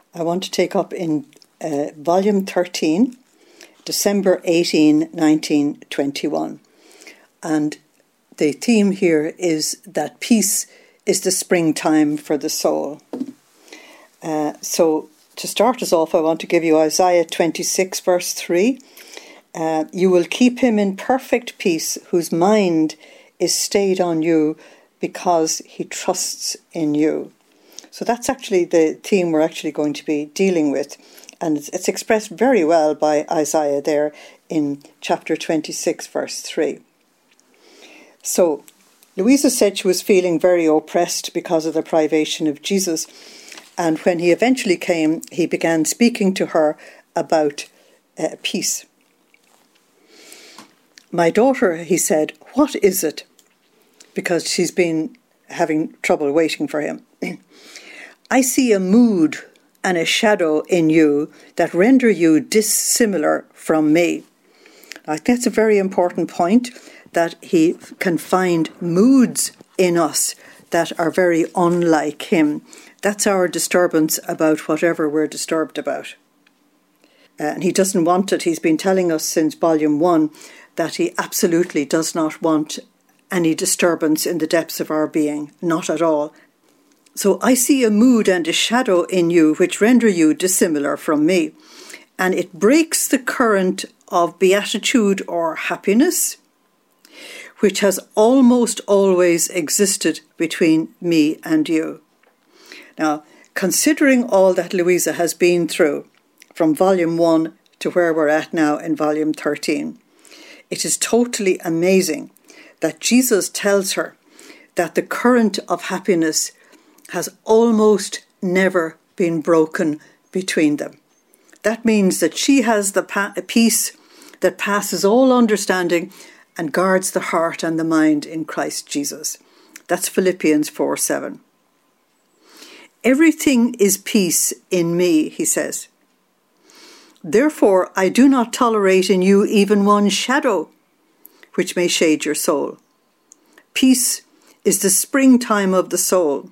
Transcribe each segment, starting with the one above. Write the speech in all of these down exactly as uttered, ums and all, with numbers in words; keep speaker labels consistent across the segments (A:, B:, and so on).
A: I want to take up in uh, volume thirteen, December eighteenth, nineteen twenty-one. And the theme here is that peace is the springtime for the soul. Uh, so to start us off, I want to give you Isaiah twenty-six, verse three. Uh, you will keep him in perfect peace, whose mind is stayed on you because he trusts in you. So that's actually the theme we're actually going to be dealing with. And it's, it's expressed very well by Isaiah there in chapter twenty-six, verse three. So Louisa said she was feeling very oppressed because of the privation of Jesus. And when he eventually came, he began speaking to her about uh, peace. My daughter, he said, what is it? Because she's been having trouble waiting for him. I see a mood and a shadow in you that render you dissimilar from me. I think that's a very important point, that he can find moods in us that are very unlike him. That's our disturbance about whatever we're disturbed about. Uh, and he doesn't want it. He's been telling us since volume one that he absolutely does not want any disturbance in the depths of our being. Not at all. So I see a mood and a shadow in you which render you dissimilar from me. And it breaks the current of beatitude or happiness, which has almost always existed between me and you. Now, considering all that Louisa has been through, from volume one to where we're at now in volume thirteen, it is totally amazing that Jesus tells her that the current of happiness has almost never been broken between them. That means that she has the pa- peace that passes all understanding and guards the heart and the mind in Christ Jesus. That's Philippians four seven. Everything is peace in me, he says. Therefore, I do not tolerate in you even one shadow which may shade your soul. Peace is the springtime of the soul.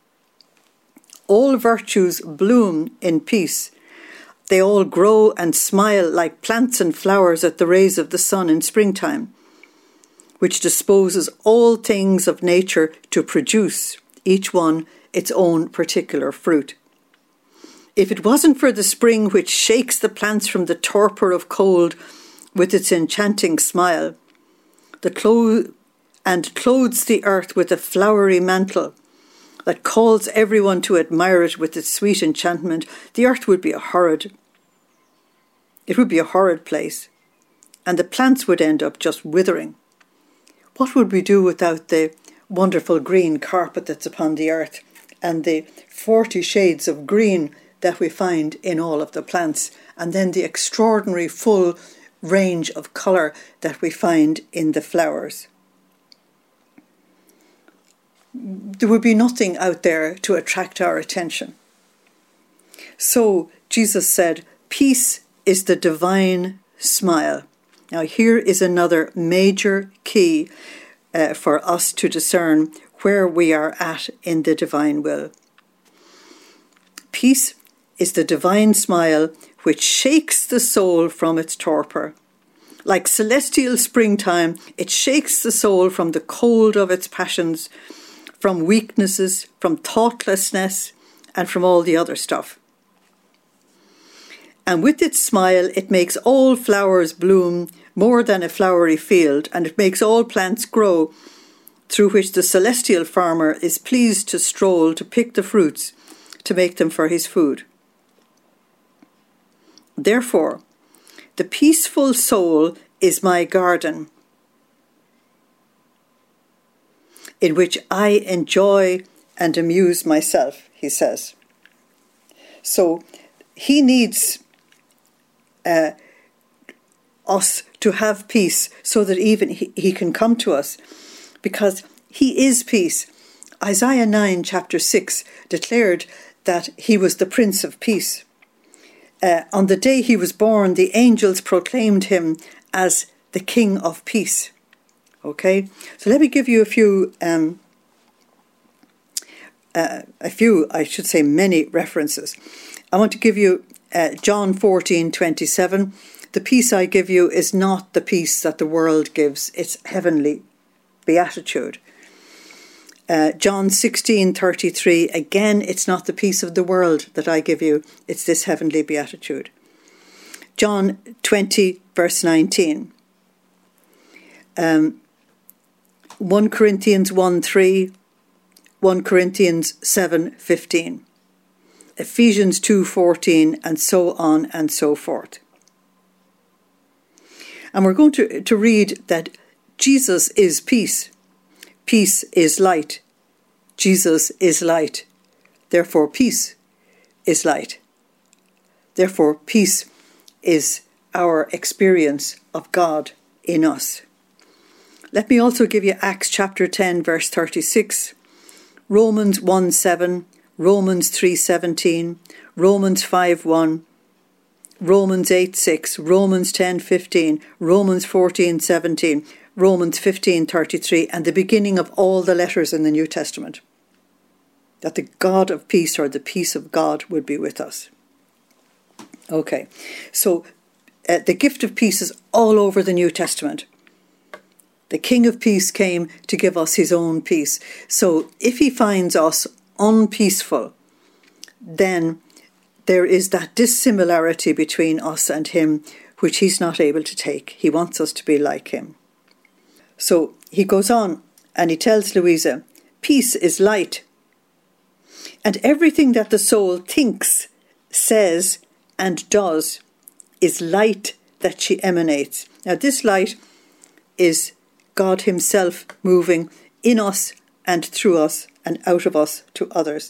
A: All virtues bloom in peace. They all grow and smile like plants and flowers at the rays of the sun in springtime, which disposes all things of nature to produce, each one, its own particular fruit. If it wasn't for the spring which shakes the plants from the torpor of cold with its enchanting smile, the clo- and clothes the earth with a flowery mantle that calls everyone to admire it with its sweet enchantment, the earth would be a horrid, it would be a horrid place, and the plants would end up just withering. What would we do without the wonderful green carpet that's upon the earth and the forty shades of green that we find in all of the plants, and then the extraordinary full range of colour that we find in the flowers? There would be nothing out there to attract our attention. So Jesus said, peace is the divine smile. Now here is another major key uh, for us to discern where we are at in the divine will. Peace is the divine smile which shakes the soul from its torpor. Like celestial springtime, it shakes the soul from the cold of its passions, from weaknesses, from thoughtlessness, and from all the other stuff. And with its smile, it makes all flowers bloom more than a flowery field, and it makes all plants grow, through which the celestial farmer is pleased to stroll to pick the fruits, to make them for his food. Therefore, the peaceful soul is my garden, in which I enjoy and amuse myself, he says. So he needs uh, us to have peace so that even he, he can come to us, because he is peace. Isaiah nine, chapter six, declared that he was the Prince of Peace. Uh, on the day he was born, the angels proclaimed him as the King of Peace. Okay, so let me give you a few, um, uh, a few, I should say many references. I want to give you uh, John fourteen twenty-seven. The peace I give you is not the peace that the world gives. It's heavenly beatitude. Uh, John sixteen thirty-three. Again, it's not the peace of the world that I give you. It's this heavenly beatitude. John twenty verse nineteen. Um, First Corinthians one three. First Corinthians seven fifteen. Ephesians two fourteen, and so on and so forth. And we're going to, to read that Jesus is peace. Peace is light. Jesus is light. Therefore, peace is light. Therefore, peace is our experience of God in us. Let me also give you Acts chapter ten, verse thirty-six, Romans one seven, Romans three seventeen, Romans five one, Romans eight six, Romans ten fifteen, Romans fourteen seventeen, Romans fifteen thirty-three, and the beginning of all the letters in the New Testament. That the God of peace, or the peace of God, would be with us. Okay, so uh, the gift of peace is all over the New Testament. The King of Peace came to give us his own peace. So if he finds us unpeaceful, then there is that dissimilarity between us and him, which he's not able to take. He wants us to be like him. So he goes on and he tells Louisa, peace is light. And everything that the soul thinks, says, and does is light that she emanates. Now this light is God himself moving in us and through us and out of us to others.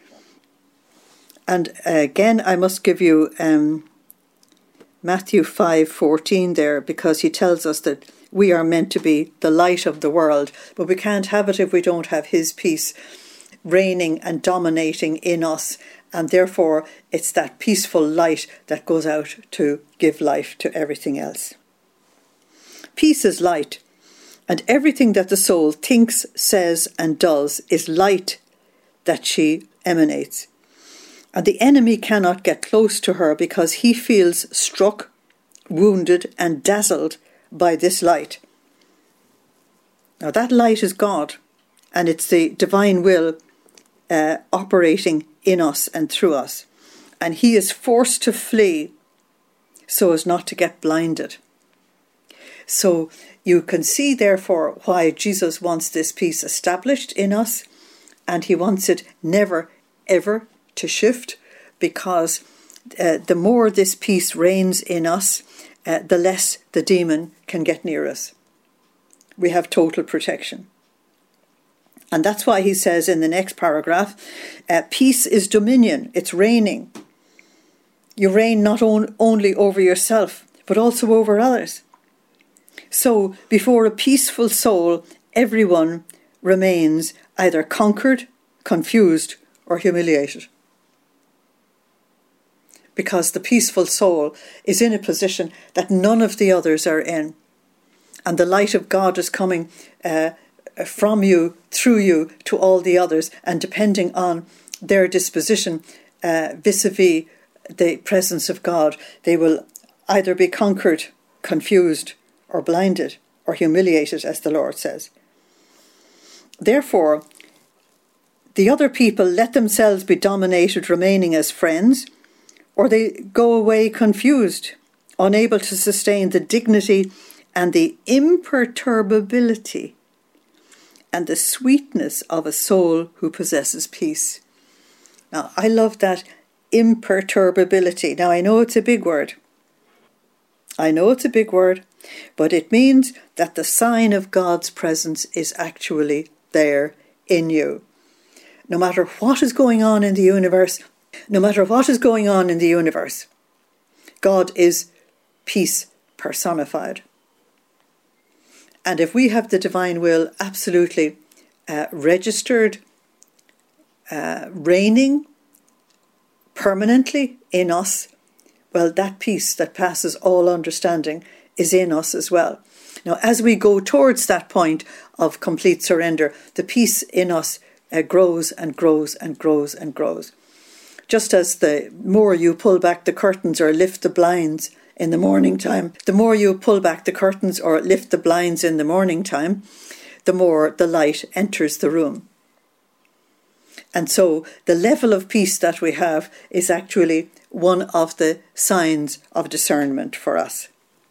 A: And again, I must give you um, Matthew five fourteen there, because he tells us that we are meant to be the light of the world, but we can't have it if we don't have his peace reigning and dominating in us. And therefore, it's that peaceful light that goes out to give life to everything else. Peace is light. And everything that the soul thinks, says, and does is light that she emanates. And the enemy cannot get close to her because he feels struck, wounded, and dazzled by this light. Now that light is God, and it's the divine will uh, operating in us and through us. And he is forced to flee so as not to get blinded. So you can see, therefore, why Jesus wants this peace established in us, and he wants it never, ever to shift, because uh, the more this peace reigns in us, uh, the less the demon can get near us. We have total protection. And that's why he says in the next paragraph, uh, peace is dominion, it's reigning. You reign not on, only over yourself, but also over others. So, before a peaceful soul, everyone remains either conquered, confused, or humiliated. Because the peaceful soul is in a position that none of the others are in. And the light of God is coming uh, from you, through you, to all the others. And depending on their disposition uh, vis-a-vis the presence of God, they will either be conquered, confused, or blinded, or humiliated, as the Lord says. Therefore, the other people let themselves be dominated, remaining as friends, or they go away confused, unable to sustain the dignity and the imperturbability and the sweetness of a soul who possesses peace. Now, I love that imperturbability. Now, I know it's a big word. I know it's a big word, but it means that the sign of God's presence is actually there in you. No matter what is going on in the universe, no matter what is going on in the universe, God is peace personified. And if we have the divine will absolutely uh, registered, uh, reigning permanently in us, well, that peace that passes all understanding is in us as well. Now, as we go towards that point of complete surrender, the peace in us uh, grows and grows and grows and grows. just as the more you pull back the curtains or lift the blinds in the morning time, the more you pull back the curtains or lift the blinds in the morning time, the more the light enters the room. And so the level of peace that we have is actually one of the signs of discernment for us.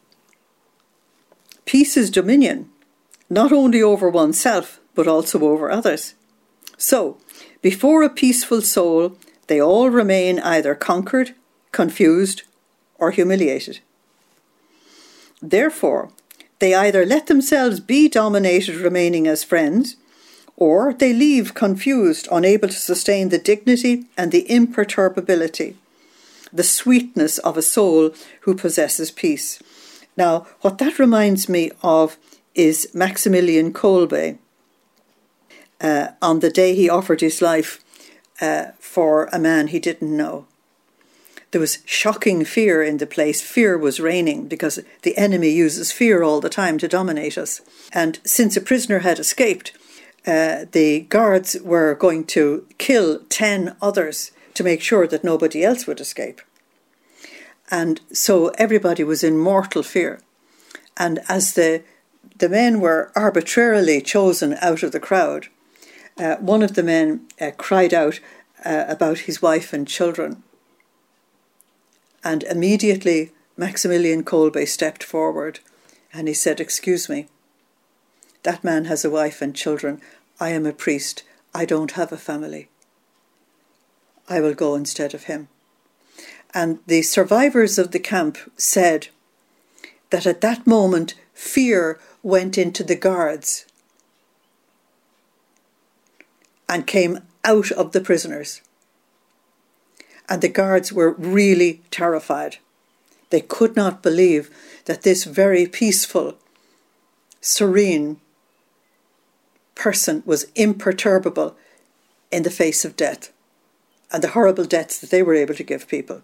A: Peace is dominion, not only over oneself, but also over others. So, before a peaceful soul, they all remain either conquered, confused, or humiliated. Therefore, they either let themselves be dominated remaining as friends, or they leave confused, unable to sustain the dignity and the imperturbability, the sweetness of a soul who possesses peace. Now, what that reminds me of is Maximilian Kolbe. Uh, on the day he offered his life uh, for a man he didn't know. There was shocking fear in the place. Fear was reigning because the enemy uses fear all the time to dominate us. And since a prisoner had escaped, uh, the guards were going to kill ten others to make sure that nobody else would escape. And so everybody was in mortal fear. And as the, the men were arbitrarily chosen out of the crowd, Uh, one of the men uh, cried out uh, about his wife and children. And immediately Maximilian Kolbe stepped forward and he said, "Excuse me, that man has a wife and children. I am a priest. I don't have a family. I will go instead of him." And the survivors of the camp said that at that moment fear went into the guards and came out of the prisoners. And the guards were really terrified. They could not believe that this very peaceful, serene person was imperturbable in the face of death and the horrible deaths that they were able to give people.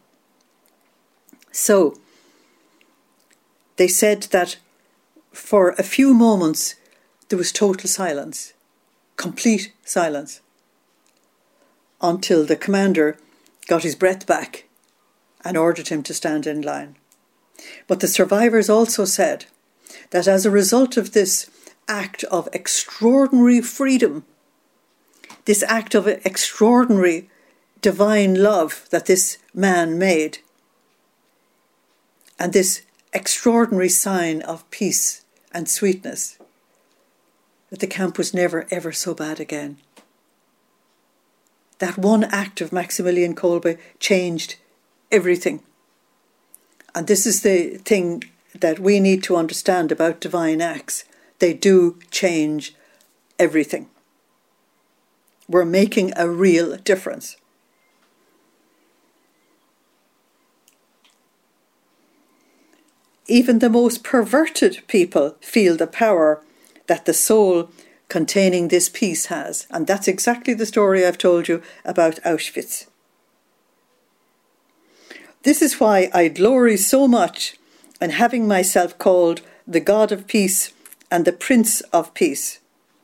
A: So they said that for a few moments there was total silence. Complete silence, until the commander got his breath back and ordered him to stand in line. But the survivors also said that as a result of this act of extraordinary freedom, this act of extraordinary divine love that this man made, and this extraordinary sign of peace and sweetness, that the camp was never ever so bad again. That one act of Maximilian Kolbe changed everything. And this is the thing that we need to understand about divine acts. They do change everything. We're making a real difference. Even the most perverted people feel the power that the soul containing this peace has. And that's exactly the story I've told you about Auschwitz. This is why I glory so much in having myself called the God of Peace and the Prince of Peace.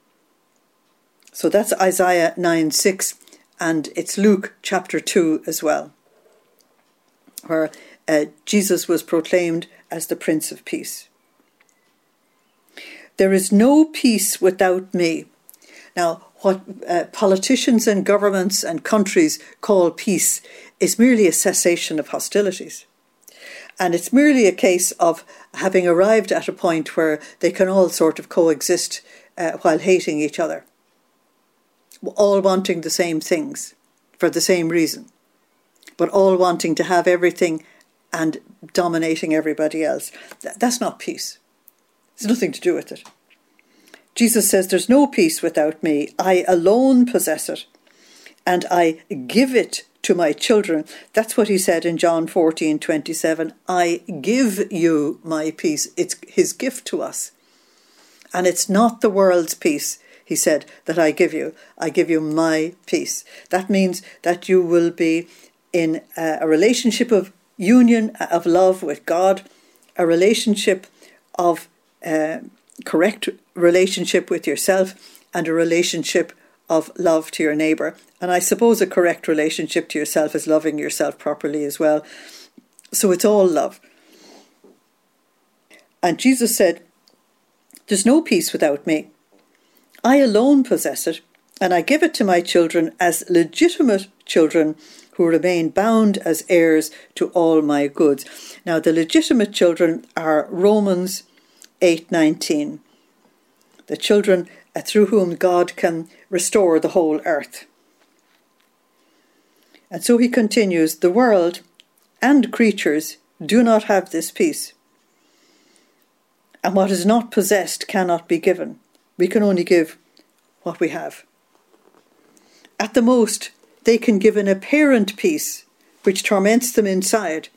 A: So that's Isaiah nine six, and it's Luke chapter two as well, where uh, Jesus was proclaimed as the Prince of Peace. There is no peace without me. Now, what uh, politicians and governments and countries call peace is merely a cessation of hostilities. And it's merely a case of having arrived at a point where they can all sort of coexist uh, while hating each other, all wanting the same things for the same reason, but all wanting to have everything and dominating everybody else. Th- that's not peace. There's nothing to do with it. Jesus says, there's no peace without me. I alone possess it, and I give it to my children. That's what he said in John fourteen twenty-seven. I give you my peace. It's his gift to us. And it's not the world's peace, he said, that I give you. I give you my peace. That means that you will be in a, a relationship of union, of love with God, a relationship of uh, correct relationship with yourself, and a relationship of love to your neighbour. And I suppose a correct relationship to yourself is loving yourself properly as well. So it's all love. And Jesus said, there's no peace without me. I alone possess it, and I give it to my children as legitimate children who remain bound as heirs to all my goods. Now, the legitimate children are Romans eight nineteen, the children through whom God can restore the whole earth. And so he continues, the world and creatures do not have this peace. And what is not possessed cannot be given. We can only give what we have. At the most, they can give an apparent peace which torments them inside.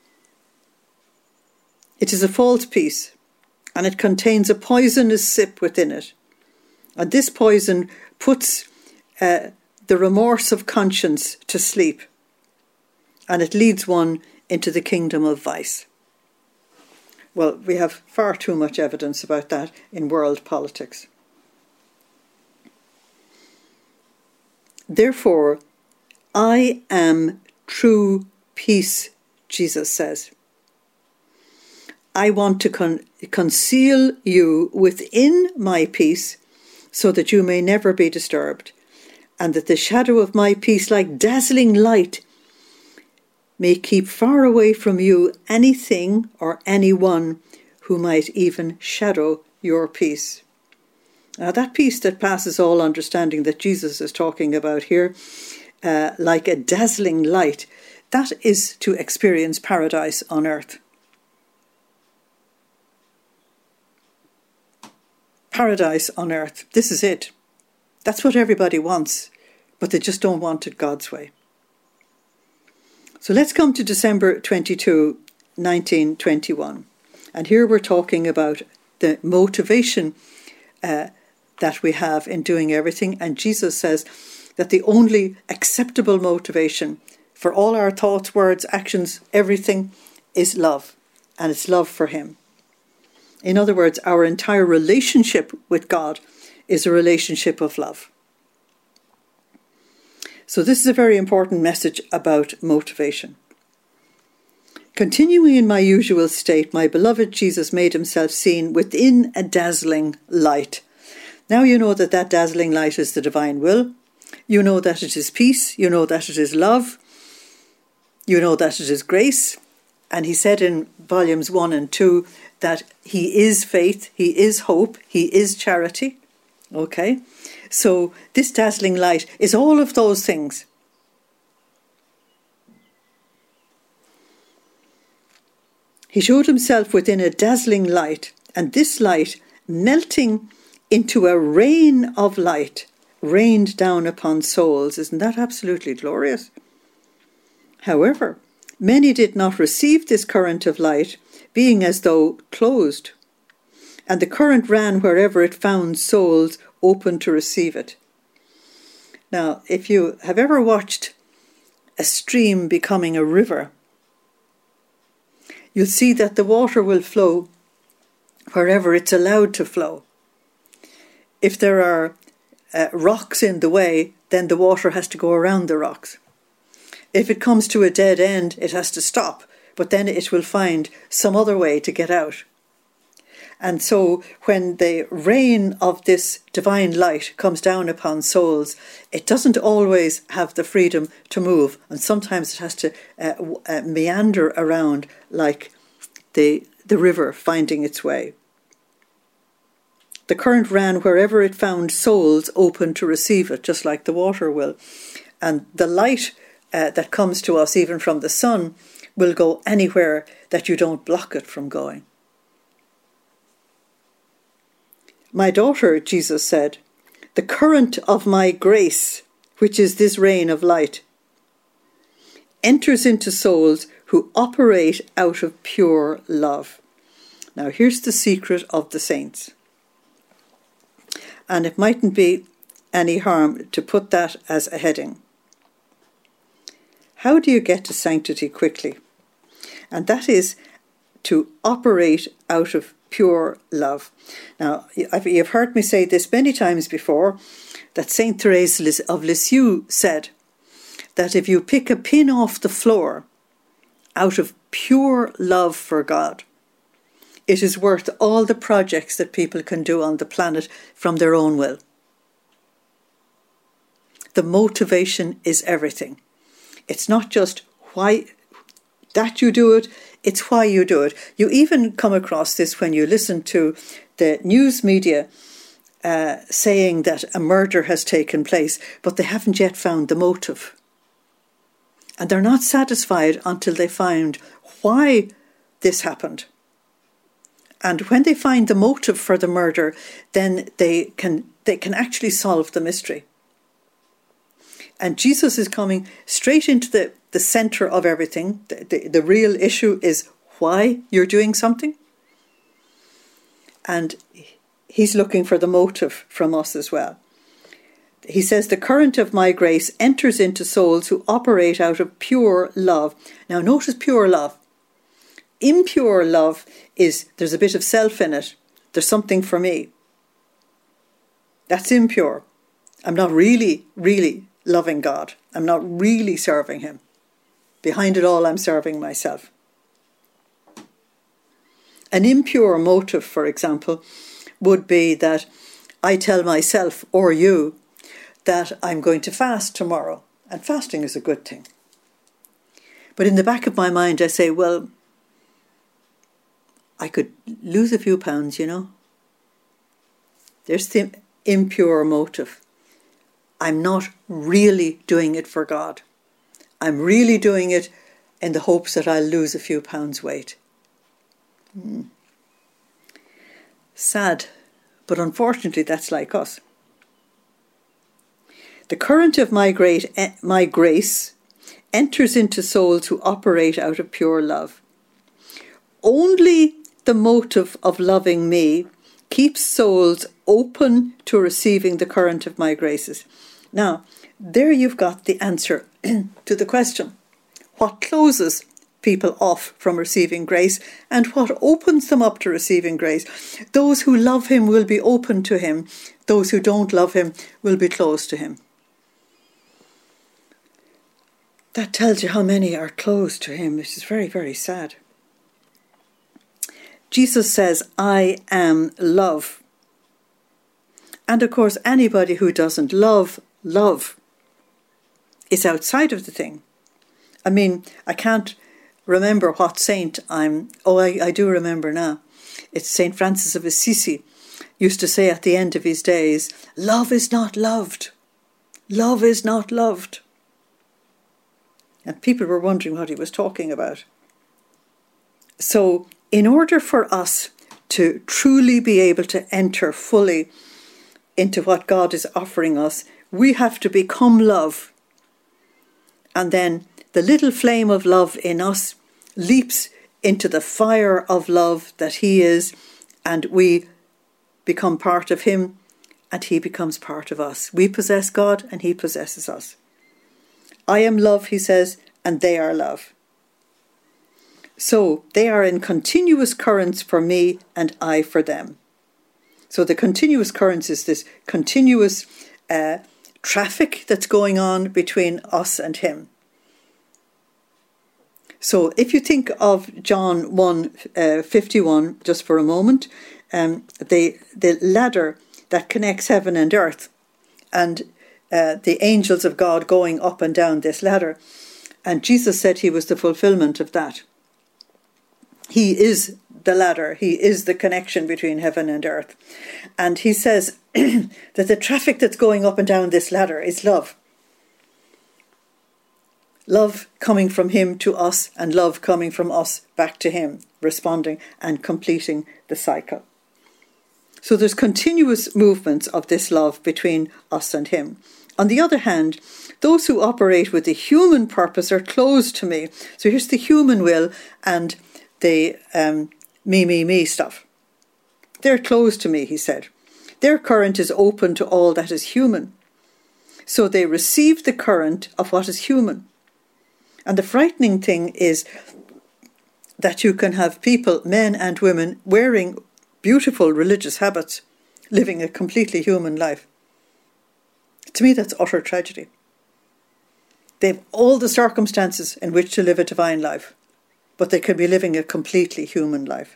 A: It is a false peace, and it contains a poisonous sip within it. And this poison puts uh, the remorse of conscience to sleep, and it leads one into the kingdom of vice. Well, we have far too much evidence about that in world politics. Therefore, I am true peace, Jesus says. I want to con- conceal you within my peace so that you may never be disturbed, and that the shadow of my peace, like dazzling light, may keep far away from you anything or anyone who might even shadow your peace. Now, that peace that passes all understanding that Jesus is talking about here, uh, like a dazzling light, that is to experience paradise on earth. Paradise on earth. This is it. That's what everybody wants, but they just don't want it God's way. So let's come to December twenty-second, nineteen twenty-one. And here we're talking about the motivation uh, that we have in doing everything. And Jesus says that the only acceptable motivation for all our thoughts, words, actions, everything is love. And it's love for him. In other words, our entire relationship with God is a relationship of love. So this is a very important message about motivation. Continuing in my usual state, my beloved Jesus made himself seen within a dazzling light. Now you know that that dazzling light is the divine will. You know that it is peace. You know that it is love. You know that it is grace. And he said in volumes one and two that he is faith, he is hope, he is charity. Okay? So this dazzling light is all of those things. He showed himself within a dazzling light, and this light, melting into a rain of light, rained down upon souls. Isn't that absolutely glorious? However, many did not receive this current of light, being as though closed, and the current ran wherever it found souls open to receive it. Now, if you have ever watched a stream becoming a river, you'll see that the water will flow wherever it's allowed to flow. If there are uh, rocks in the way, then the water has to go around the rocks. If it comes to a dead end, it has to stop, but then it will find some other way to get out. And so when the rain of this divine light comes down upon souls, it doesn't always have the freedom to move. And sometimes it has to uh, uh, meander around like the, the river finding its way. The current ran wherever it found souls open to receive it, just like the water will. And the light uh, that comes to us, even from the sun, will go anywhere that you don't block it from going. My daughter, Jesus said, the current of my grace, which is this rain of light, enters into souls who operate out of pure love. Now here's the secret of the saints. And it mightn't be any harm to put that as a heading. How do you get to sanctity quickly? And that is to operate out of pure love. Now, you've heard me say this many times before, that Saint Therese of Lisieux said that if you pick a pin off the floor out of pure love for God, it is worth all the projects that people can do on the planet from their own will. The motivation is everything. It's not just why that you do it, it's why you do it. You even come across this when you listen to the news media uh, saying that a murder has taken place, but they haven't yet found the motive. And they're not satisfied until they find why this happened. And when they find the motive for the murder, then they can they can actually solve the mystery. And Jesus is coming straight into the, the centre of everything. The, the, the real issue is why you're doing something. And he's looking for the motive from us as well. He says, the current of my grace enters into souls who operate out of pure love. Now notice pure love. Impure love is, there's a bit of self in it. There's something for me. That's impure. I'm not really, really loving God. I'm not really serving him. Behind it all, I'm serving myself. An impure motive, for example, would be that I tell myself or you that I'm going to fast tomorrow. And fasting is a good thing. But in the back of my mind, I say, well, I could lose a few pounds, you know. There's the impure motive. I'm not really doing it for God. I'm really doing it in the hopes that I'll lose a few pounds weight. Hmm. Sad, but unfortunately that's like us. The current of my, great, my grace enters into souls who operate out of pure love. Only the motive of loving me keeps souls open to receiving the current of my graces. Now, there you've got the answer to the question. What closes people off from receiving grace and what opens them up to receiving grace? Those who love him will be open to him. Those who don't love him will be closed to him. That tells you how many are closed to him, which is very, very sad. Jesus says, I am love. And of course, anybody who doesn't love, love is outside of the thing. I mean, I can't remember what saint I'm... Oh, I, I do remember now. It's Saint Francis of Assisi used to say at the end of his days, love is not loved. Love is not loved. And people were wondering what he was talking about. So, in order for us to truly be able to enter fully into what God is offering us, we have to become love. And then the little flame of love in us leaps into the fire of love that he is, and we become part of him, and he becomes part of us. We possess God, and he possesses us. I am love, he says, and they are love. So they are in continuous currents for me and I for them. So the continuous currents is this continuous uh, traffic that's going on between us and him. So if you think of John one fifty-one just for a moment, um, the, the ladder that connects heaven and earth, and uh, the angels of God going up and down this ladder, and Jesus said he was the fulfillment of that. He is the ladder. He is the connection between heaven and earth. And he says that the traffic that's going up and down this ladder is love. Love coming from him to us and love coming from us back to him, responding and completing the cycle. So there's continuous movements of this love between us and him. On the other hand, those who operate with the human purpose are closed to me. So here's the human will and the um, me, me, me stuff. They're closed to me, he said. Their current is open to all that is human. So they receive the current of what is human. And the frightening thing is that you can have people, men and women, wearing beautiful religious habits, living a completely human life. To me, that's utter tragedy. They've all the circumstances in which to live a divine life, but they could be living a completely human life.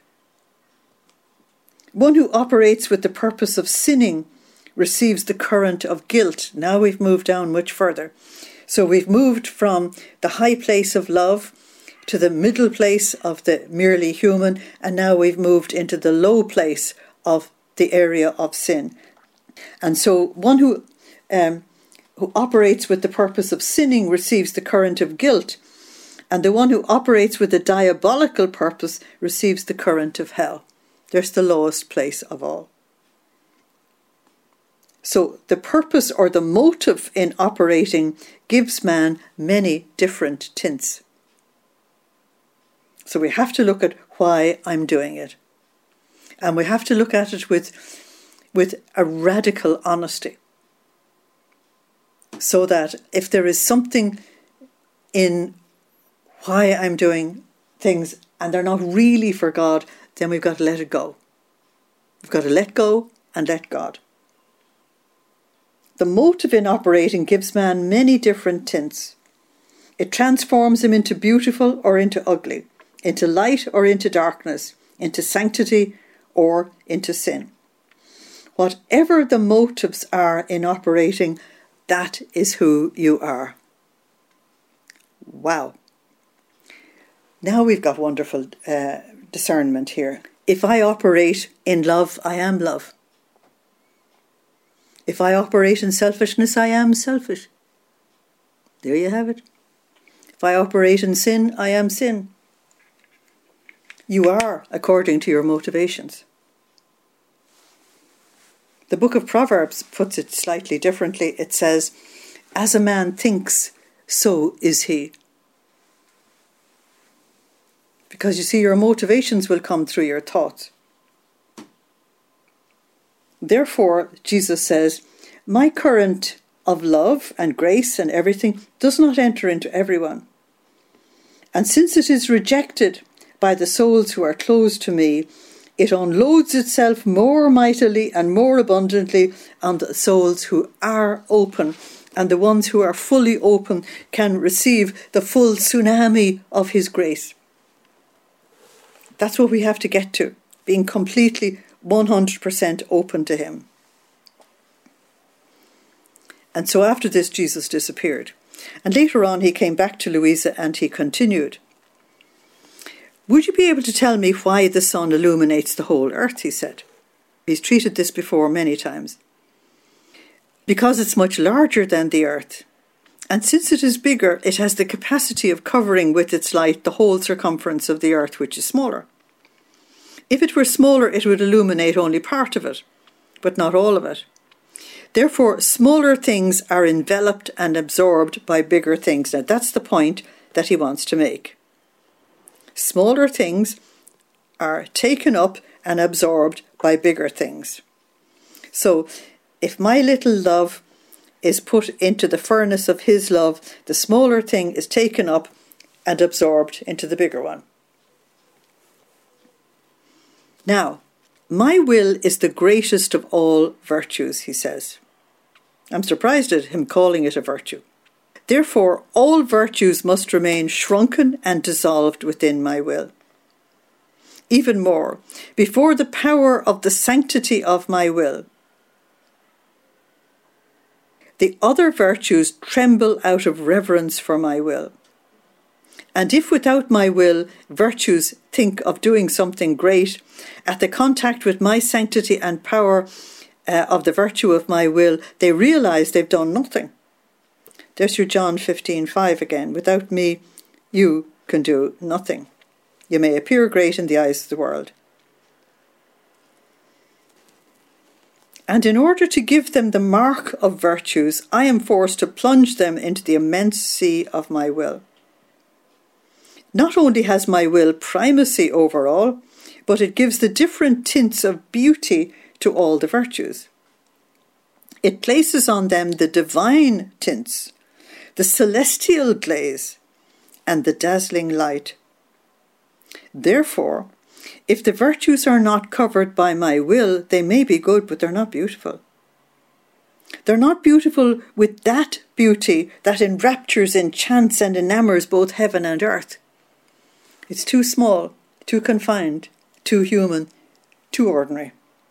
A: One who operates with the purpose of sinning receives the current of guilt. Now we've moved down much further. So we've moved from the high place of love to the middle place of the merely human, and now we've moved into the low place of the area of sin. And so one who um, who operates with the purpose of sinning receives the current of guilt, and the one who operates with a diabolical purpose receives the current of hell. There's the lowest place of all. So the purpose or the motive in operating gives man many different tints. So we have to look at why I'm doing it. And we have to look at it with, with a radical honesty. So that if there is something in why I'm doing things and they're not really for God, then we've got to let it go. We've got to let go and let God. The motive in operating gives man many different tints. It transforms him into beautiful or into ugly, into light or into darkness, into sanctity or into sin. Whatever the motives are in operating, that is who you are. Wow. Now we've got wonderful uh, discernment here. If I operate in love, I am love. If I operate in selfishness, I am selfish. There you have it. If I operate in sin, I am sin. You are according to your motivations. The book of Proverbs puts it slightly differently. It says, as a man thinks, so is he. Because you see, your motivations will come through your thoughts. Therefore, Jesus says, my current of love and grace and everything does not enter into everyone. And since it is rejected by the souls who are closed to me, it unloads itself more mightily and more abundantly on the souls who are open. And the ones who are fully open can receive the full tsunami of his grace. That's what we have to get to, being completely one hundred percent open to him. And so after this, Jesus disappeared. And later on, he came back to Louisa and he continued. Would you be able to tell me why the sun illuminates the whole earth, he said. He's treated this before many times. Because it's much larger than the earth. And since it is bigger, it has the capacity of covering with its light the whole circumference of the earth, which is smaller. If it were smaller, it would illuminate only part of it, but not all of it. Therefore, smaller things are enveloped and absorbed by bigger things. Now, that's the point that he wants to make. Smaller things are taken up and absorbed by bigger things. So, if my little love is put into the furnace of his love, the smaller thing is taken up and absorbed into the bigger one. Now, my will is the greatest of all virtues, he says. I'm surprised at him calling it a virtue. Therefore, all virtues must remain shrunken and dissolved within my will. Even more, before the power of the sanctity of my will, the other virtues tremble out of reverence for my will. And if without my will, virtues think of doing something great, at the contact with my sanctity and power uh, of the virtue of my will, they realize they've done nothing. There's your John fifteen five again. Without me, you can do nothing. You may appear great in the eyes of the world. And in order to give them the mark of virtues, I am forced to plunge them into the immense sea of my will. Not only has my will primacy over all, but it gives the different tints of beauty to all the virtues. It places on them the divine tints, the celestial glaze, and the dazzling light. Therefore, if the virtues are not covered by my will, they may be good, but they're not beautiful. They're not beautiful with that beauty that enraptures, enchants and enamours both heaven and earth. It's too small, too confined, too human, too ordinary.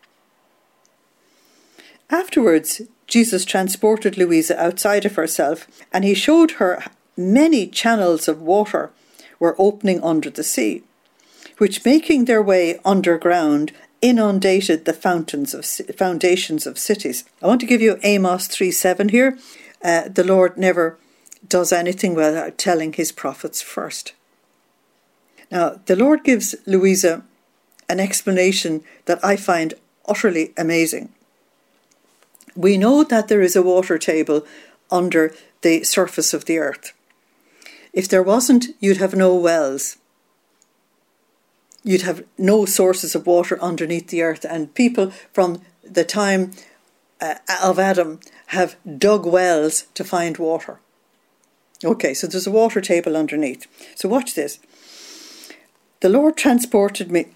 A: Afterwards, Jesus transported Louisa outside of herself, and he showed her many channels of water were opening under the sea, which, making their way underground, inundated the fountains of foundations of cities. I want to give you Amos three seven here. Uh, the Lord never does anything without telling his prophets first. Now, the Lord gives Louisa an explanation that I find utterly amazing. We know that there is a water table under the surface of the earth. If there wasn't, you'd have no wells. You'd have no sources of water underneath the earth. And people from the time uh, of Adam have dug wells to find water. Okay, so there's a water table underneath. So watch this. The Lord transported me...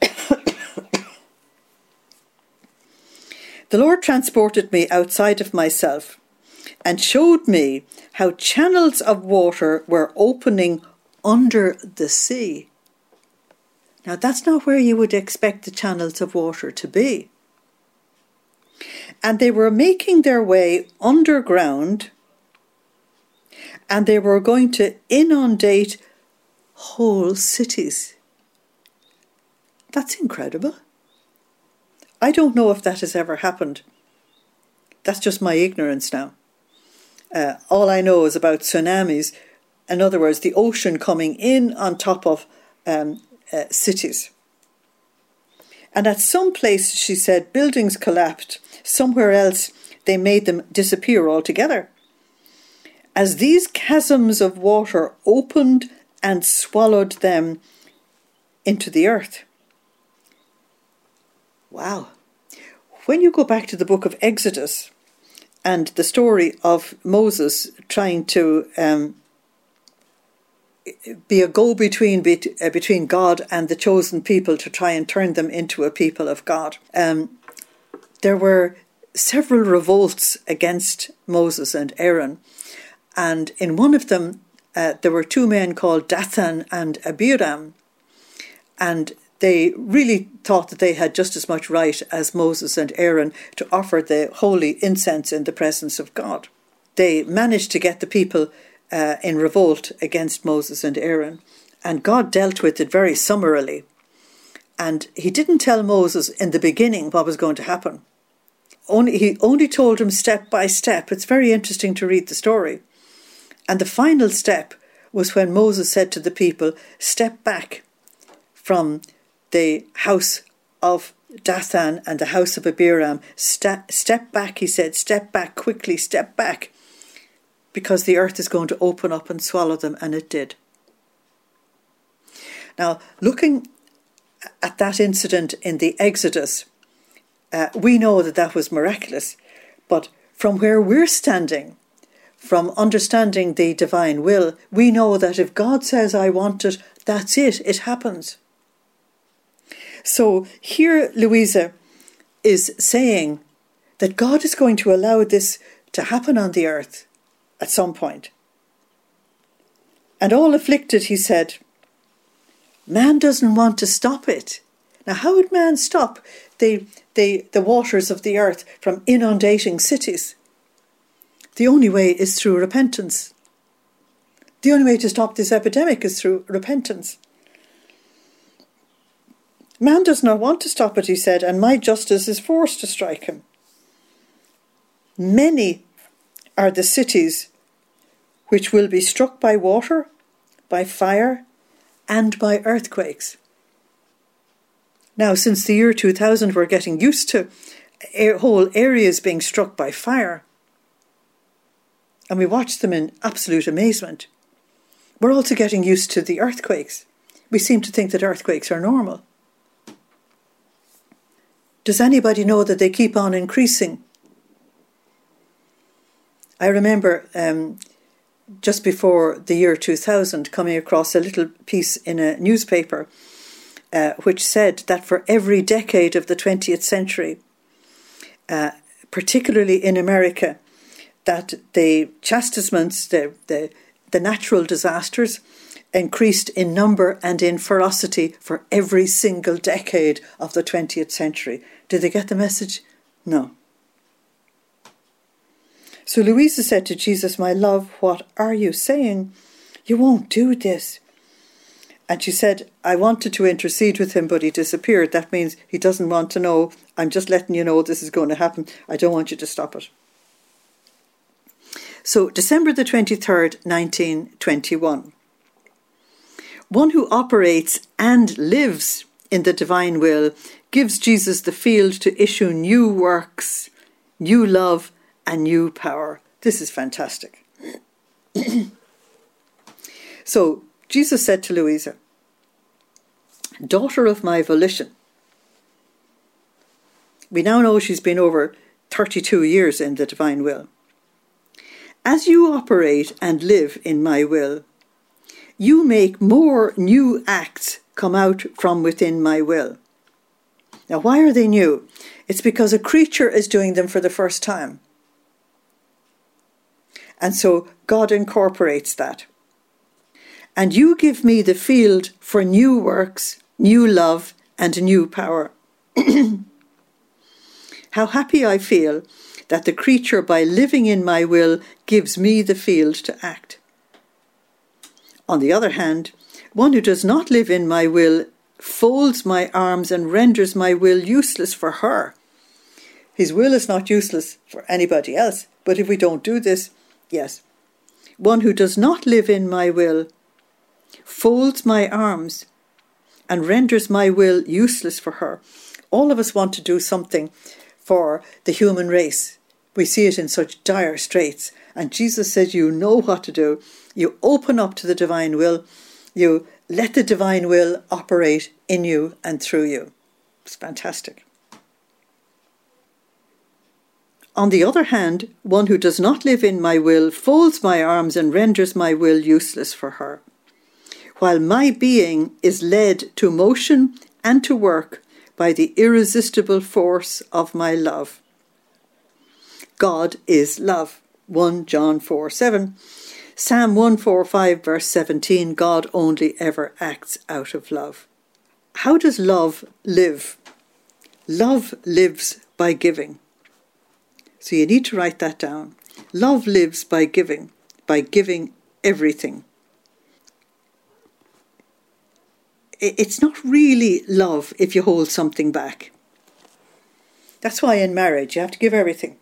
A: The Lord transported me outside of myself and showed me how channels of water were opening under the sea. Now, that's not where you would expect the channels of water to be. And they were making their way underground, and they were going to inundate whole cities. That's incredible. I don't know if that has ever happened. That's just my ignorance now. Uh, all I know is about tsunamis. In other words, the ocean coming in on top of um, uh, cities. And at some place, she said, buildings collapsed. Somewhere else, they made them disappear altogether. As these chasms of water opened and swallowed them into the earth. Wow. When you go back to the book of Exodus and the story of Moses trying to um, be a go-between be- uh, between God and the chosen people to try and turn them into a people of God, um, there were several revolts against Moses and Aaron. And in one of them, uh, there were two men called Dathan and Abiram. And they really thought that they had just as much right as Moses and Aaron to offer the holy incense in the presence of God. They managed to get the people uh, in revolt against Moses and Aaron, and God dealt with it very summarily. And he didn't tell Moses in the beginning what was going to happen. Only, he only told him step by step. It's very interesting to read the story. And the final step was when Moses said to the people, step back from the house of Dathan and the house of Abiram. Step, step back, he said, step back quickly, step back, because the earth is going to open up and swallow them, and it did. Now, looking at that incident in the Exodus, uh, we know that that was miraculous, but from where we're standing, from understanding the divine will, we know that if God says, I want it, that's it, it happens. So here Louisa is saying that God is going to allow this to happen on the earth at some point. And all afflicted, he said, man doesn't want to stop it. Now, how would man stop the, the, the waters of the earth from inundating cities? The only way is through repentance. The only way to stop this epidemic is through repentance. Man does not want to stop it, he said, and my justice is forced to strike him. Many are the cities which will be struck by water, by fire, and by earthquakes. Now, since the year two thousand, we're getting used to whole areas being struck by fire. And we watch them in absolute amazement. We're also getting used to the earthquakes. We seem to think that earthquakes are normal. Does anybody know that they keep on increasing? I remember um, just before the year two thousand coming across a little piece in a newspaper uh, which said that for every decade of the twentieth century, uh, particularly in America, that the chastisements, the, the, the natural disasters, increased in number and in ferocity for every single decade of the twentieth century. Did they get the message? No. So Louisa said to Jesus, "My love, what are you saying? You won't do this." And she said, "I wanted to intercede with him, but he disappeared. That means he doesn't want to know. I'm just letting you know this is going to happen. I don't want you to stop it." So December the twenty-third, nineteen twenty-one. One who operates and lives in the divine will gives Jesus the field to issue new works, new love, and new power. This is fantastic. So Jesus said to Louisa, "Daughter of my volition." We now know she's been over thirty-two years in the divine will. "As you operate and live in my will, you make more new acts come out from within my will." Now, why are they new? It's because a creature is doing them for the first time. And so God incorporates that. "And you give me the field for new works, new love, and new power." How happy I feel that the creature, by living in my will, gives me the field to act. On the other hand, one who does not live in my will folds my arms and renders my will useless for her. His will is not useless for anybody else, but if we don't do this, yes. One who does not live in my will folds my arms and renders my will useless for her. All of us want to do something for the human race. We see it in such dire straits. And Jesus says, you know what to do. You open up to the divine will. You let the divine will operate in you and through you. It's fantastic. On the other hand, one who does not live in my will folds my arms and renders my will useless for her. While my being is led to motion and to work by the irresistible force of my love. God is love. First John four seven. Psalm one forty-five verse seventeen. God only ever acts out of love. How does love live? Love lives by giving. So you need to write that down. Love lives by giving, by giving everything. It's not really love if you hold something back. That's why in marriage you have to give everything.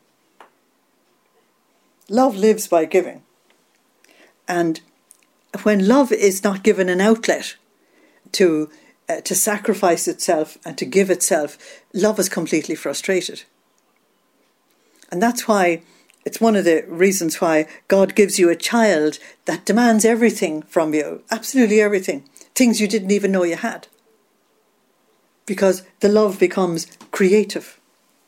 A: Love lives by giving. And when love is not given an outlet to uh, to sacrifice itself and to give itself, love is completely frustrated. And that's why it's one of the reasons why God gives you a child that demands everything from you, absolutely everything. Things you didn't even know you had. Because the love becomes creative.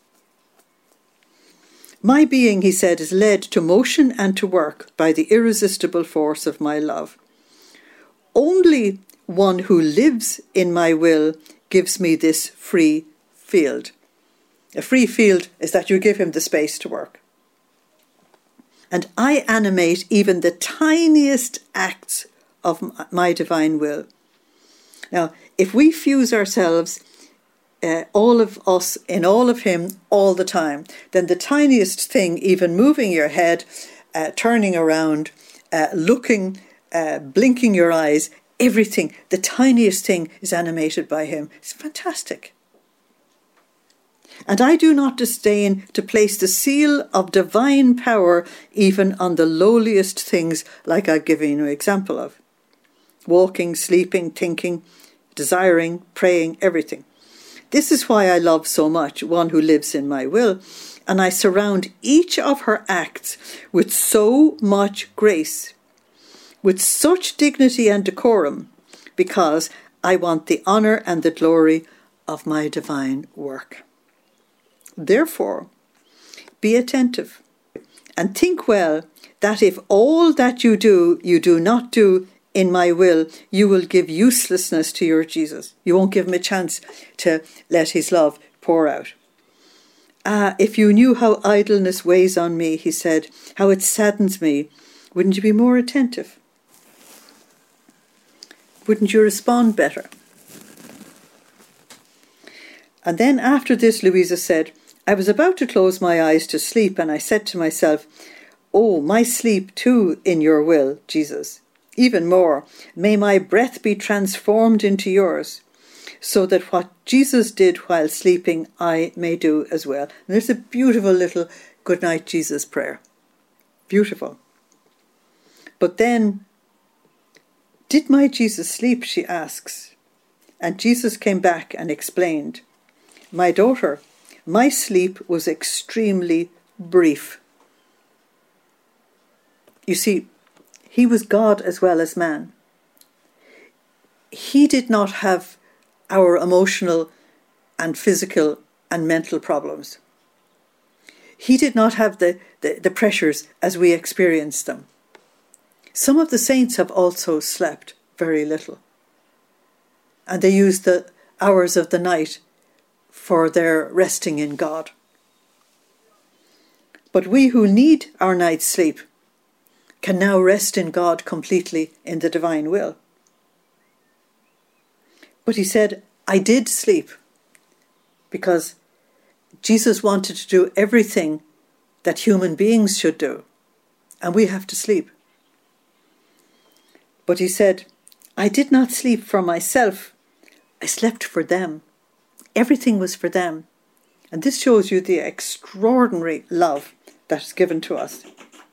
A: My being, he said, is led to motion and to work by the irresistible force of my love. Only one who lives in my will gives me this free field. A free field is that you give him the space to work. And I animate even the tiniest acts of my divine will. Now, if we fuse ourselves, uh, all of us, in all of him, all the time, then the tiniest thing, even moving your head, uh, turning around, uh, looking, uh, blinking your eyes, everything, the tiniest thing is animated by him. It's fantastic. And I do not disdain to place the seal of divine power even on the lowliest things, like I've given you an example of. Walking, sleeping, thinking, desiring, praying, everything. This is why I love so much one who lives in my will, and I surround each of her acts with so much grace, with such dignity and decorum, because I want the honour and the glory of my divine work. Therefore, be attentive and think well that if all that you do, you do not do in my will, you will give uselessness to your Jesus. You won't give him a chance to let his love pour out. Ah, if you knew how idleness weighs on me, he said, how it saddens me, wouldn't you be more attentive? Wouldn't you respond better? And then after this, Louisa said, I was about to close my eyes to sleep, and I said to myself, oh, my sleep too in your will, Jesus. Even more, may my breath be transformed into yours, so that what Jesus did while sleeping, I may do as well. And there's a beautiful little good night, Jesus prayer. Beautiful. But then, did my Jesus sleep, she asks. And Jesus came back and explained, my daughter, my sleep was extremely brief. You see, he was God as well as man. He did not have our emotional and physical and mental problems. He did not have the, the, the pressures as we experienced them. Some of the saints have also slept very little. And they used the hours of the night for their resting in God. But we who need our night's sleep can now rest in God completely in the divine will. But he said, I did sleep because Jesus wanted to do everything that human beings should do, and we have to sleep. But he said, I did not sleep for myself, I slept for them. Everything was for them. And this shows you the extraordinary love that is given to us.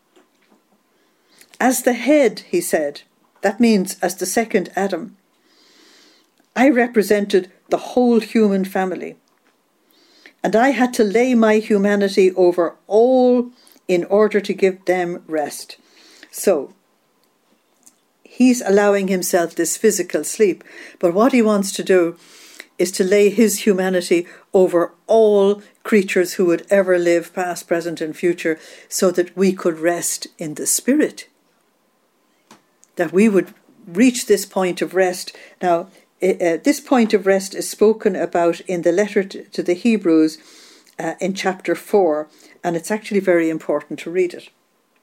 A: As the head, he said, that means as the second Adam, I represented the whole human family. And I had to lay my humanity over all in order to give them rest. So, he's allowing himself this physical sleep. But what he wants to do is to lay his humanity over all creatures who would ever live, past, present and future, so that we could rest in the spirit. That we would reach this point of rest. Now, uh, this point of rest is spoken about in the letter to, to the Hebrews uh, in chapter four, and it's actually very important to read it.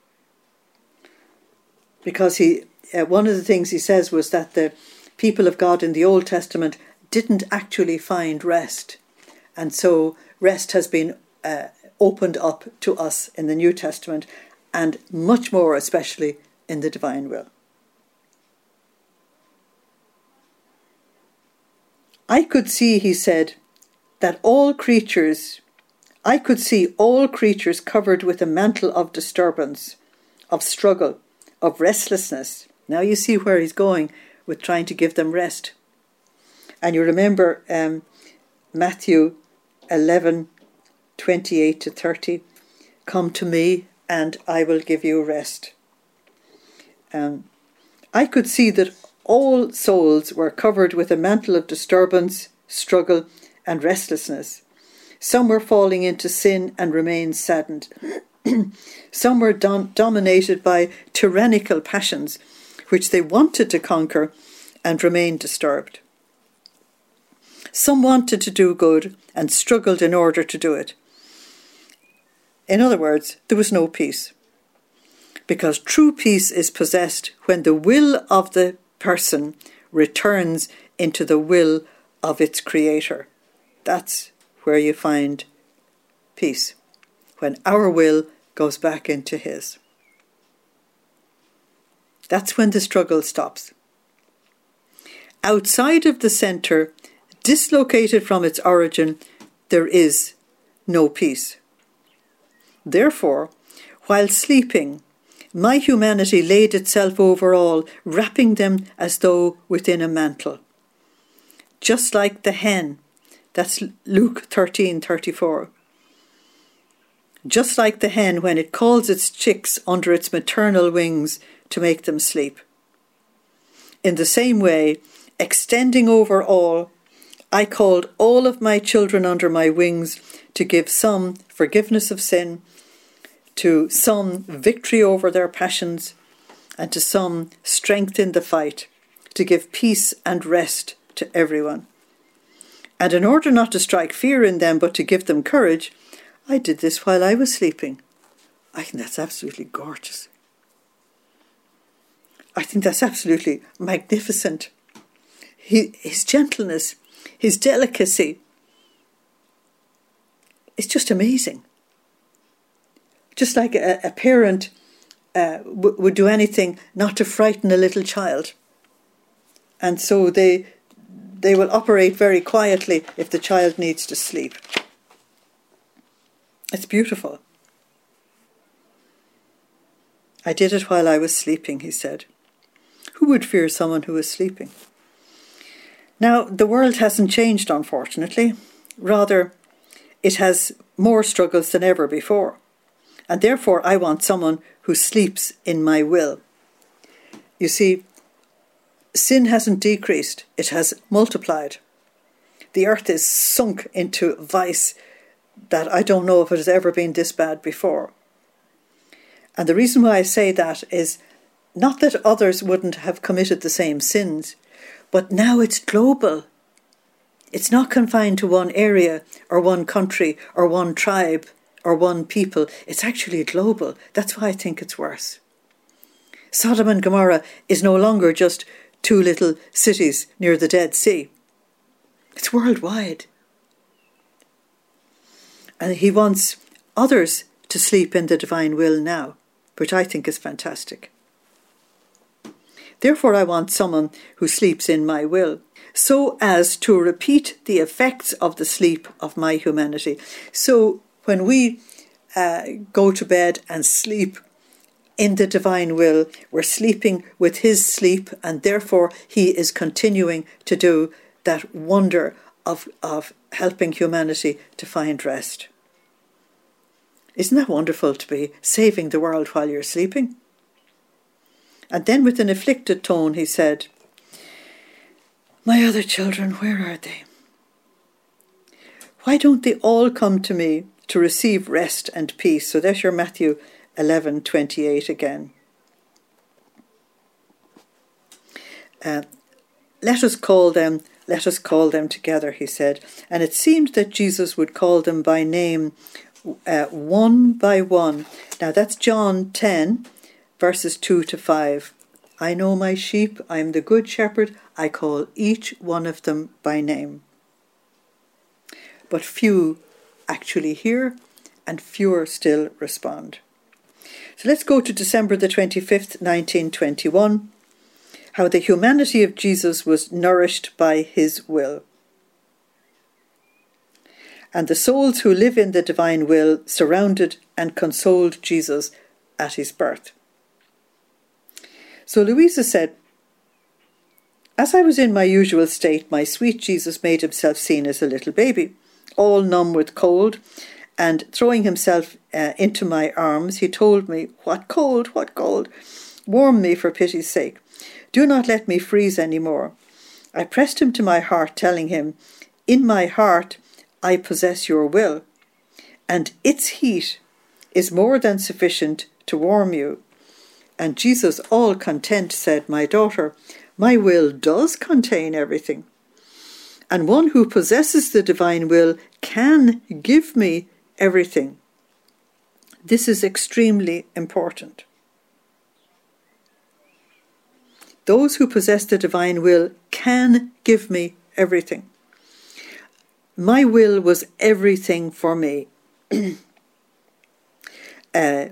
A: Because he, uh, one of the things he says was that the people of God in the Old Testament didn't actually find rest. And so rest has been uh, opened up to us in the New Testament, and much more especially in the divine will. I could see, he said, that all creatures, I could see all creatures covered with a mantle of disturbance, of struggle, of restlessness. Now you see where he's going with trying to give them rest. And you remember um, Matthew eleven, twenty-eight to thirty, come to me and I will give you rest. Um, I could see that all souls were covered with a mantle of disturbance, struggle and restlessness. Some were falling into sin and remained saddened. Some were dom- dominated by tyrannical passions, which they wanted to conquer and remained disturbed. Some wanted to do good and struggled in order to do it. In other words, there was no peace. Because true peace is possessed when the will of the person returns into the will of its creator. That's where you find peace. When our will goes back into his. That's when the struggle stops. Outside of the centre, dislocated from its origin, there is no peace. Therefore, while sleeping, my humanity laid itself over all, wrapping them as though within a mantle. Just like the hen, that's Luke thirteen thirty-four. Just like the hen when it calls its chicks under its maternal wings to make them sleep. In the same way, extending over all, I called all of my children under my wings to give some forgiveness of sin, to some victory over their passions, and to some strength in the fight, to give peace and rest to everyone. And in order not to strike fear in them, but to give them courage, I did this while I was sleeping. I think that's absolutely gorgeous. I think that's absolutely magnificent. He, his gentleness, his delicacy, it's just amazing. Just like a, a parent uh, w- would do anything not to frighten a little child. And so they they will operate very quietly if the child needs to sleep. It's beautiful. I did it while I was sleeping, he said. Who would fear someone who is sleeping? Now, the world hasn't changed, unfortunately. Rather, it has more struggles than ever before. And therefore, I want someone who sleeps in my will. You see, sin hasn't decreased, it has multiplied. The earth is sunk into vice that I don't know if it has ever been this bad before. And the reason why I say that is not that others wouldn't have committed the same sins, but now it's global. It's not confined to one area or one country or one tribe or one people. It's actually global. That's why I think it's worse. Sodom and Gomorrah is no longer just two little cities near the Dead Sea. It's worldwide. And he wants others to sleep in the divine will now, which I think is fantastic. Therefore, I want someone who sleeps in my will, so as to repeat the effects of the sleep of my humanity. So when we uh, go to bed and sleep in the divine will, we're sleeping with his sleep, and therefore he is continuing to do that wonder of, of helping humanity to find rest. Isn't that wonderful to be saving the world while you're sleeping? And then with an afflicted tone he said, my other children, where are they? Why don't they all come to me to receive rest and peace? So there's your Matthew eleven twenty-eight again. Uh, let us call them, let us call them together, he said. And it seemed that Jesus would call them by name uh, one by one. Now that's John ten, verses two to five. I know my sheep, I am the good shepherd, I call each one of them by name. But few actually hear, and fewer still respond. So let's go to December the twenty-fifth, nineteen twenty-one, how the humanity of Jesus was nourished by his will. And the souls who live in the divine will surrounded and consoled Jesus at his birth. So Louisa said, as I was in my usual state, my sweet Jesus made himself seen as a little baby, all numb with cold, and throwing himself uh, into my arms, he told me, what cold, what cold, warm me for pity's sake. Do not let me freeze any more. I pressed him to my heart, telling him, in my heart I possess your will, and its heat is more than sufficient to warm you. And Jesus, all content, said, my daughter, my will does contain everything. And one who possesses the divine will can give me everything. This is extremely important. Those who possess the divine will can give me everything. My will was everything for me. uh,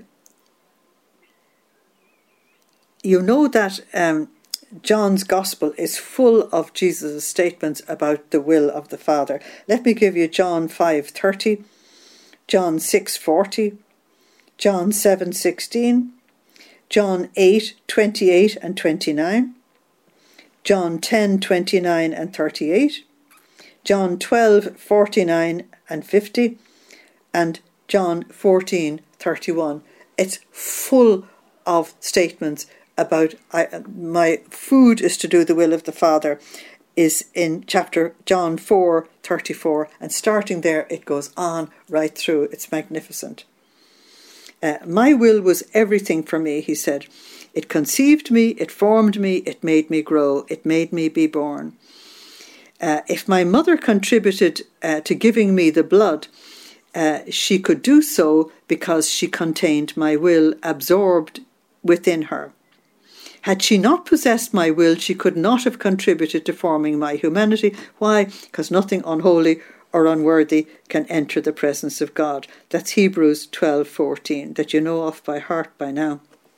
A: you know that um, John's Gospel is full of Jesus' statements about the will of the Father. Let me give you John five thirty, John six forty, John seven sixteen, John eight twenty-eight and twenty-nine, John ten twenty-nine and thirty-eight, John twelve forty-nine and fifty, and John fourteen thirty-one. It's full of statements about I, my food is to do the will of the Father, is in chapter John four thirty-four, and starting there it goes on right through. It's magnificent. Uh, my will was everything for me, he said. It conceived me, it formed me, it made me grow, it made me be born. Uh, if my mother contributed uh, to giving me the blood, uh, she could do so because she contained my will absorbed within her. Had she not possessed my will, she could not have contributed to forming my humanity. Why? Because nothing unholy or unworthy can enter the presence of God. That's Hebrews twelve fourteen, that you know of by heart by now.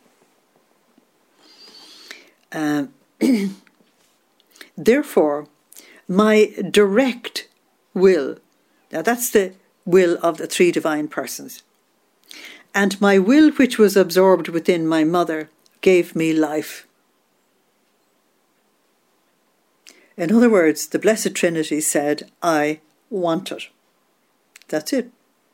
A: Um, Therefore, my direct will, now that's the will of the three divine persons, and my will which was absorbed within my mother gave me life. In other words, the Blessed Trinity said, I want it. That's it.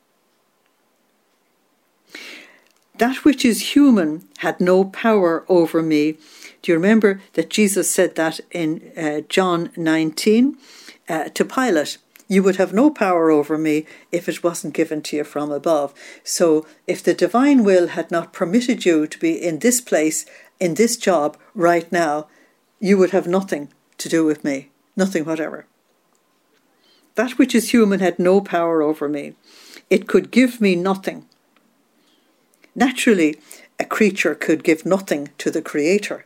A: That which is human had no power over me. Do you remember that Jesus said that in uh, John nineteen uh, to Pilate? You would have no power over me if it wasn't given to you from above. So if the divine will had not permitted you to be in this place, in this job right now, you would have nothing to do with me. Nothing whatever. That which is human had no power over me. It could give me nothing. Naturally, a creature could give nothing to the Creator.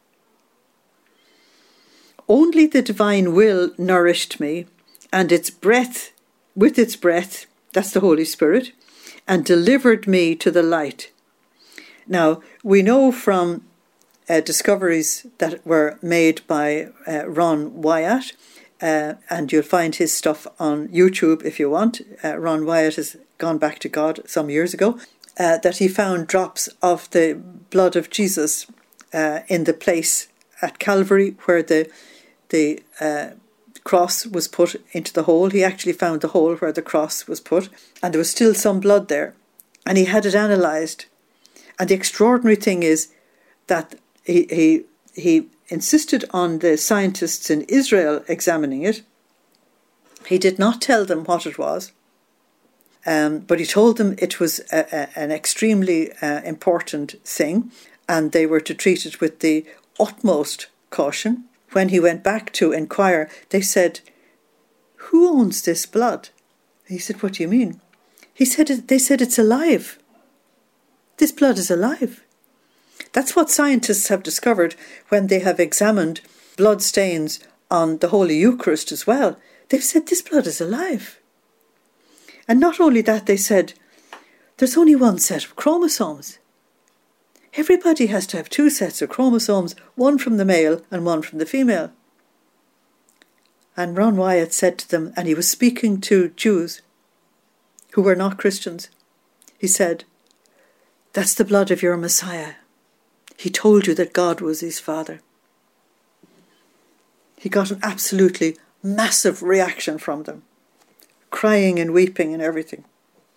A: Only the divine will nourished me, and its breath, with its breath, that's the Holy Spirit, and delivered me to the light. Now, we know from uh, discoveries that were made by uh, Ron Wyatt, uh, and you'll find his stuff on YouTube if you want. Uh, Ron Wyatt has gone back to God some years ago, uh, that he found drops of the blood of Jesus uh, in the place at Calvary where the the uh, cross was put into the hole. He actually found the hole where the cross was put, and there was still some blood there, and he had it analysed. And the extraordinary thing is that he he he insisted on the scientists in Israel examining it. He did not tell them what it was, um, but he told them it was a, a, an extremely uh, important thing, and they were to treat it with the utmost caution. When he went back to inquire, they said, who owns this blood? He said, what do you mean? He said, they said it's alive. This blood is alive. That's what scientists have discovered when they have examined blood stains on the Holy Eucharist as well. They've said this blood is alive. And not only that, they said, there's only one set of chromosomes. Everybody has to have two sets of chromosomes, one from the male and one from the female. And Ron Wyatt said to them, and he was speaking to Jews who were not Christians, he said, that's the blood of your Messiah. He told you that God was his father. He got an absolutely massive reaction from them, crying and weeping and everything.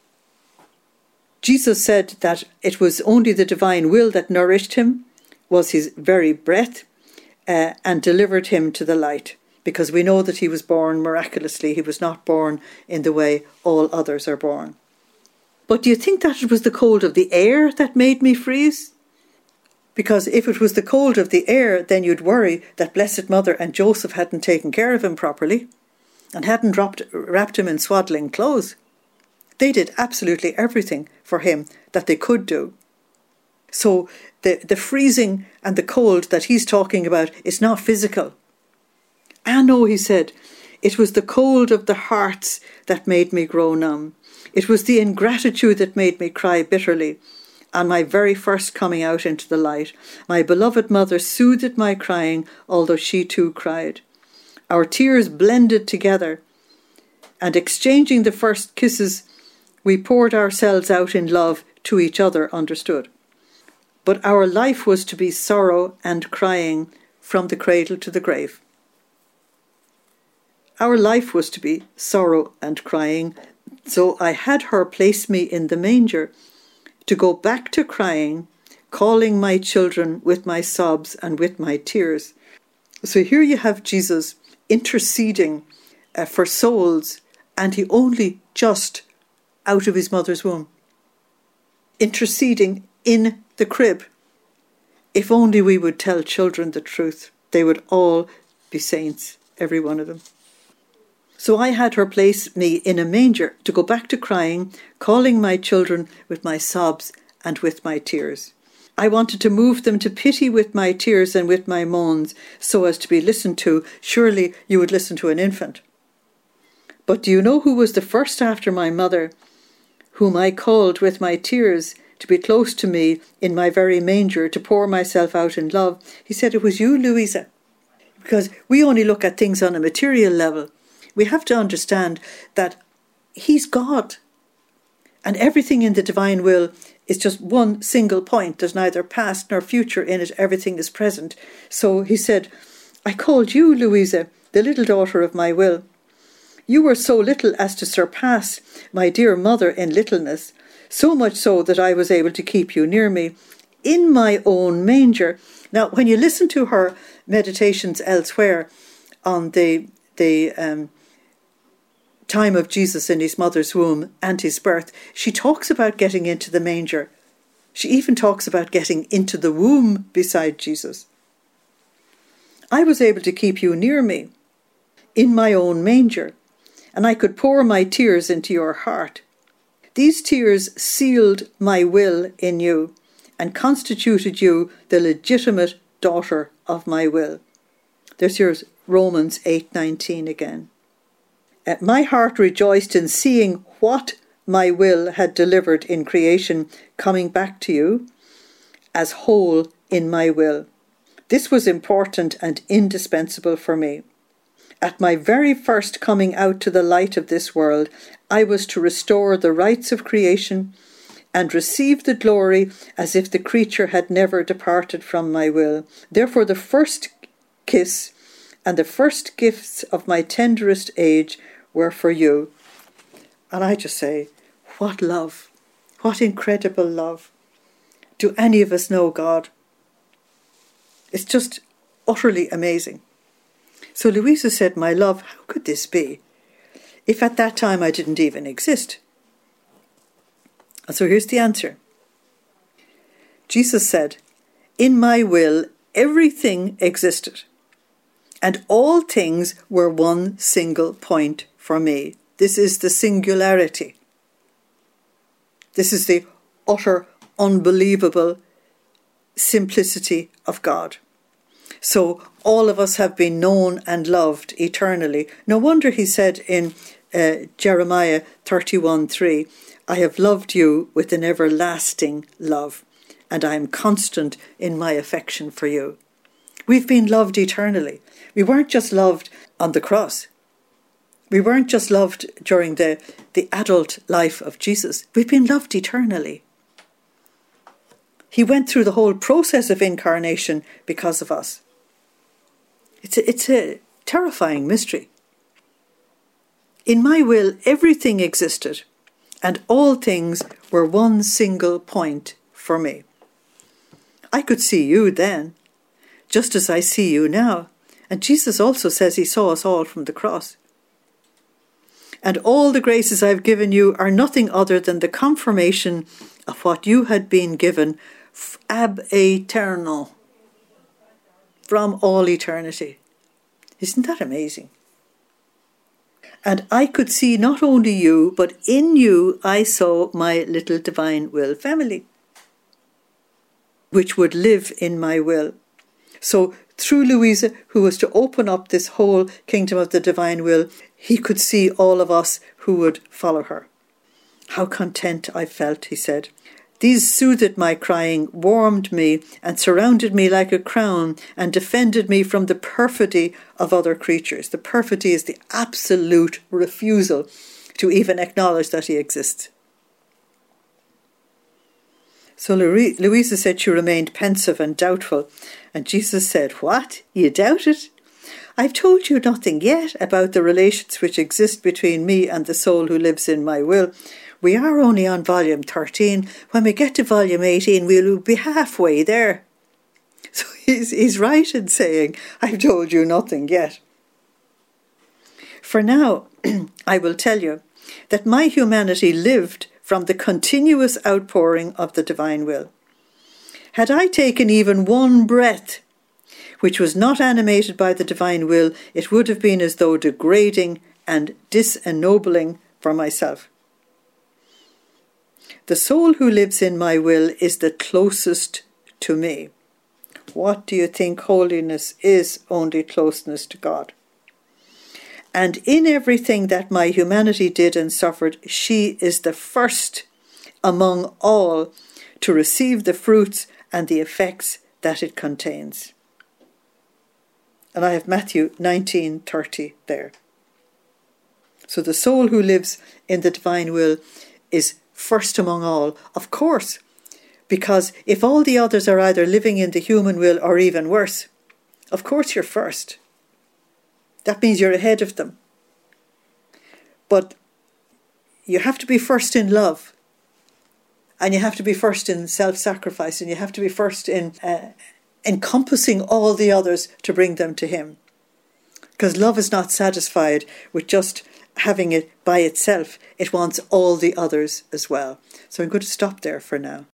A: Jesus said that it was only the divine will that nourished him, was his very breath, uh, and delivered him to the light. Because we know that he was born miraculously. He was not born in the way all others are born. But do you think that it was the cold of the air that made me freeze? Because if it was the cold of the air, then you'd worry that Blessed Mother and Joseph hadn't taken care of him properly and hadn't dropped, wrapped him in swaddling clothes. They did absolutely everything for him that they could do. So the, the freezing and the cold that he's talking about is not physical. Ah, no, he said, it was the cold of the hearts that made me grow numb. It was the ingratitude that made me cry bitterly. On my very first coming out into the light, my beloved mother soothed my crying, although she too cried. Our tears blended together, and exchanging the first kisses, we poured ourselves out in love to each other, understood. But our life was to be sorrow and crying from the cradle to the grave. Our life was to be sorrow and crying, so I had her place me in the manger, to go back to crying, calling my children with my sobs and with my tears. So here you have Jesus interceding uh, for souls, and he only just out of his mother's womb, interceding in the crib. If only we would tell children the truth, they would all be saints, every one of them. So I had her place me in a manger to go back to crying, calling my children with my sobs and with my tears. I wanted to move them to pity with my tears and with my moans, so as to be listened to. Surely you would listen to an infant. But do you know who was the first after my mother, whom I called with my tears to be close to me in my very manger, to pour myself out in love? He said, it was you, Louisa. Because we only look at things on a material level. We have to understand that he's God. And everything in the divine will is just one single point. There's neither past nor future in it. Everything is present. So he said, I called you, Louisa, the little daughter of my will. You were so little as to surpass my dear mother in littleness, so much so that I was able to keep you near me in my own manger. Now, when you listen to her meditations elsewhere on the the um, time of Jesus in his mother's womb and his birth, she talks about getting into the manger. She even talks about getting into the womb beside Jesus. I was able to keep you near me in my own manger, and I could pour my tears into your heart. These tears sealed my will in you and constituted you the legitimate daughter of my will. There's your Romans eight nineteen again. Uh, my heart rejoiced in seeing what my will had delivered in creation coming back to you as whole in my will. This was important and indispensable for me. At my very first coming out to the light of this world, I was to restore the rights of creation and receive the glory as if the creature had never departed from my will. Therefore, the first kiss and the first gifts of my tenderest age were for you. And I just say, what love, what incredible love. Do any of us know God? It's just utterly amazing. So Louisa said, my love, how could this be, if at that time I didn't even exist? And so here's the answer. Jesus said, in my will, everything existed, and all things were one single point for me. This is the singularity. This is the utter, unbelievable simplicity of God. So all of us have been known and loved eternally. No wonder he said in uh, Jeremiah thirty-one three, I have loved you with an everlasting love, and I am constant in my affection for you. We've been loved eternally. We weren't just loved on the cross. We weren't just loved during the, the adult life of Jesus. We've been loved eternally. He went through the whole process of incarnation because of us. It's a, it's a terrifying mystery. In my will, everything existed, and all things were one single point for me. I could see you then, just as I see you now. And Jesus also says he saw us all from the cross. And all the graces I've given you are nothing other than the confirmation of what you had been given ab eternal, from all eternity. Isn't that amazing? And I could see not only you, but in you I saw my little divine will family, which would live in my will. So through Louisa, who was to open up this whole kingdom of the divine will, he could see all of us who would follow her. How content I felt, he said. These soothed my crying, warmed me, and surrounded me like a crown, and defended me from the perfidy of other creatures. The perfidy is the absolute refusal to even acknowledge that he exists. So Louisa said she remained pensive and doubtful, and Jesus said, what? You doubt it? I've told you nothing yet about the relations which exist between me and the soul who lives in my will. We are only on volume thirteen. When we get to volume eighteen, we'll be halfway there. So he's, he's right in saying, I've told you nothing yet. For now, I will tell you that my humanity lived from the continuous outpouring of the divine will. Had I taken even one breath which was not animated by the divine will, it would have been as though degrading and disennobling for myself. The soul who lives in my will is the closest to me. What do you think? Holiness is only closeness to God. And in everything that my humanity did and suffered, she is the first among all to receive the fruits and the effects that it contains. And I have Matthew nineteen thirty there. So the soul who lives in the divine will is first among all. Of course, because if all the others are either living in the human will or even worse, of course you're first. That means you're ahead of them. But you have to be first in love. And you have to be first in self-sacrifice. And you have to be first in uh, encompassing all the others to bring them to him. Because love is not satisfied with just having it by itself. It wants all the others as well. So I'm going to stop there for now.